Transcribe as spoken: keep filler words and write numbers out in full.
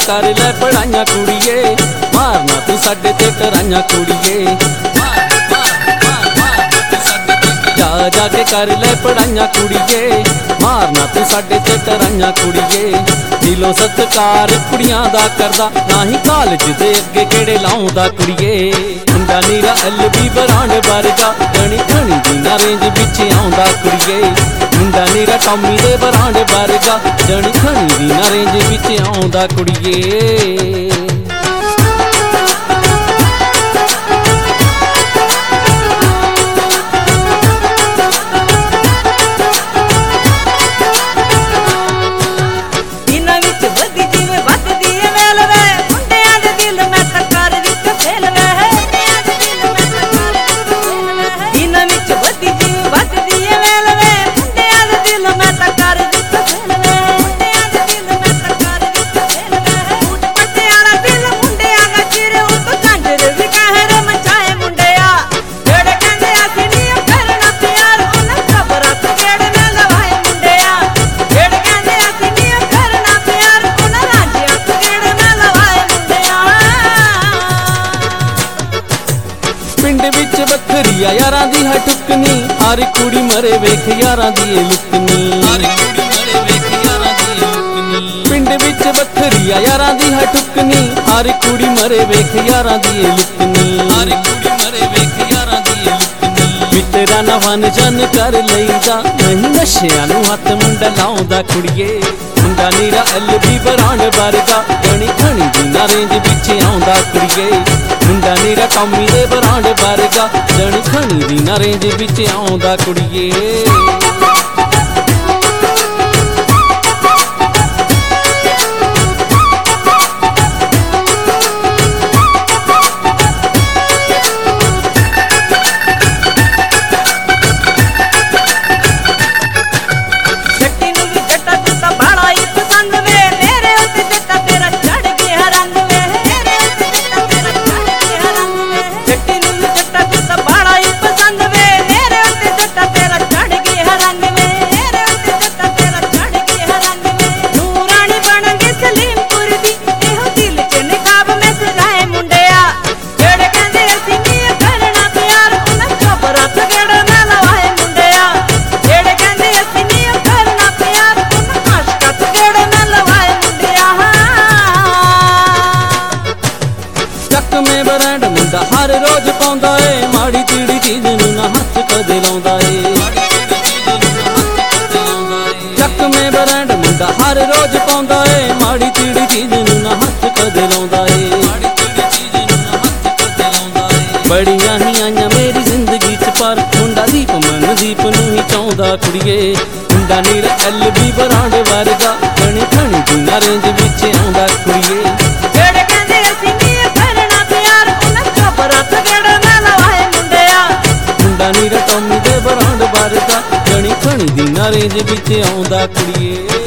कर लै पढ़ाइयां कुड़िए, मारना तू साडे ते कराइयां कुड़िए। जा जाके कर लै पढ़ाइयां कुड़िए, मारना तू साडे ते कराइयां कुड़िए। दिलों सत्कार कुड़ियां दा करदा, ना ही कॉलेज दे अगे गेड़े लाउंदा कुड़िए। मुंडा नीरा एल बी बरांड वर्गा, गणी खणी दी ना रेंज विच आउंदा कुड़िए। मुंडा नीरा टॉमी दे बरांड वर्गा, गणी खणी दी ना रेंज विच आउंदा कुड़िए। पिंड विच बखरिया यारां दी है टुकनी, हर कुड़ी मरे वेख यारां दी लुकनी। पिंड विच बखरिया यारां दी है टुकनी, हर कुड़ी मरे वेख यारां दी लुकनी। मित्रा ना वन जन कर लईदा, नहीं नशियां नूं हथ मुंडा लाउंदा कुड़िए। मुंडा नीरा एल बी बरांड वर्गा, गणी खणी दी ना रेंज विच आउंदा कुड़िए। मुंडा नीरा टॉमी दे बरांड वर्गा, गणी खणी दी ना रेंज विच आउंदा कुड़िए। मुंडा हर रोज पाउंदा ए, माड़ी चीड़ी चीज नूं ना हथ कदे लाउंदा ए। चक में ब्रांड मुंडा हर रोज पाउंदा ए, माड़ी चीड़ी चीज नूं ना हथ कदे लाउंदा ए। बड़ियां ही आईयां मेरी जिंदगी च पर, मुंडा दीप मन दीप नूं ही चाहुंदा कुड़िए। मुंडा नीरा एल बी बरांड वर्गा, गणी खणी दी ना रेंज विच आउंदा कुड़िए। नीरा टॉमी दे बरांड वर्गा, गणी खणी दी ना रेंज विच आउंदा कुड़िए।